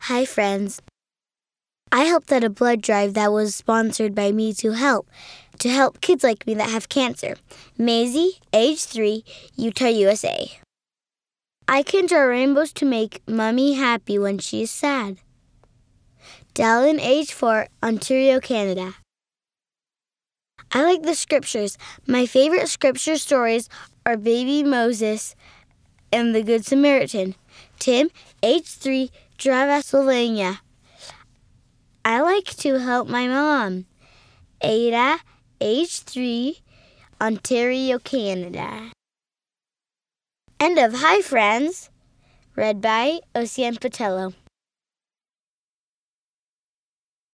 Hi, friends. I helped at a blood drive that was sponsored by Me to help kids like me that have cancer. Maisie, age 3, Utah, USA. I can draw rainbows to make Mommy happy when she is sad. Dallin, age 4, Ontario, Canada. I like the scriptures. My favorite scripture stories are Baby Moses and the Good Samaritan. Tim, age 3, Pennsylvania. I like to help my mom. Ada, age 3, Ontario, Canada. End of Hi Friends, read by Ocean Patello.